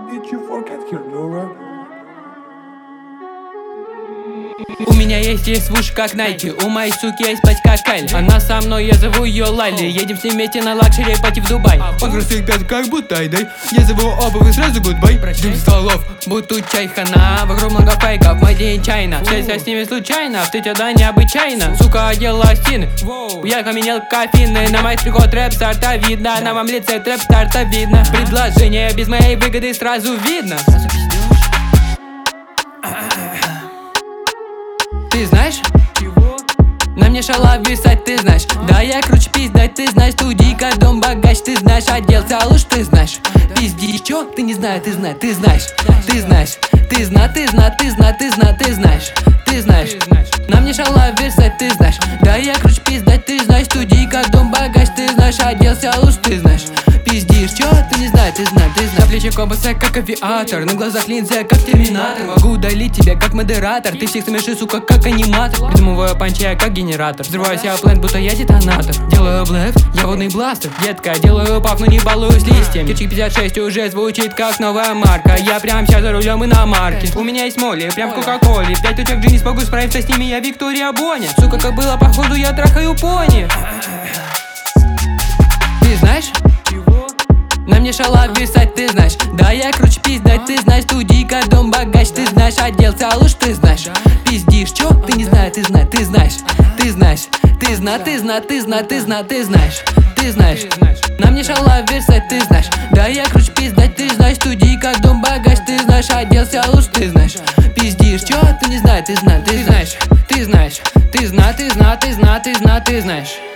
Did you forget your Laura? У меня есть свуш как Nike, у моей суки есть платье как Кайли. Она со мной, я зову ее Лайли. Едем с ней вместе на лакшери пати в Дубай. Он рассыпет как будто айдай. Я зову обувь и сразу гудбай. Дым столов, Буту чай хана, вокруг много фейков, мой день чайна. Встретился с ними случайно, встретил да необычайно. Сука одела стены, я каменел кофеины. На моих приход рэп старта видно, на моем лице трэп старта видно. Предложение без моей выгоды сразу видно. Ты знаешь? На мне шала висать, ты знаешь. Да, я круче пиздать, ты знаешь. Студийка, дом, богач, ты знаешь. Оделся лучше, ты знаешь. Пиздишь, чё? Ты не знаешь, ты знаешь, ты знаешь. Ты знаешь, ты знаешь, ты знаешь, ты знаешь, ты знаешь, ты знаешь. Ты знаешь, на мне шала висать, ты знаешь. Да, я круче пиздать, ты знаешь. Студийка, дом, богач, ты знаешь. Оделся лучше, ты знаешь. Пиздишь, чё? Ты не знаешь, ты знаешь, ты знаешь. На плече компаса, как авиатор. На глазах линза, как терминатор. Могу удалить тебя, как модератор. Ты всех смешишь, сука, как аниматор. Придумываю панчи, я как генератор. Взрываюсь я плент, будто я детонатор. Делаю блэф, я водный бластер. Детка, делаю паф, но не балуюсь листьем. Кирчик 56 уже звучит как новая марка. Я прям сейчас за рулем иномарки. У меня есть моли, прям в кока-коле. 5 точек G, не смогу справиться с ними, я Виктория Боня. Сука, как было, походу, я трахаю пони. Ты знаешь? На мне шала висать, ты знаешь. Да, я круче пиздать, ты знаешь. Студийка, дом, богач, ты знаешь. Оделся лучше, ты знаешь. Пиздишь, чё? Ты не знаешь, ты знаешь, ты знаешь. Ты знаешь, ты знаешь, ты знаешь, ты знаешь, ты знаешь, ты знаешь. Ты знаешь, на мне шала висать, ты знаешь. Да, я круче пиздать, ты знаешь. Студийка, дом, богач, ты знаешь. Оделся лучше, ты знаешь. Пиздишь, чё? Ты не знаешь, ты знаешь, ты знаешь. Ты знаешь, ты знаешь, ты знаешь, ты знаешь, ты знаешь, ты знаешь.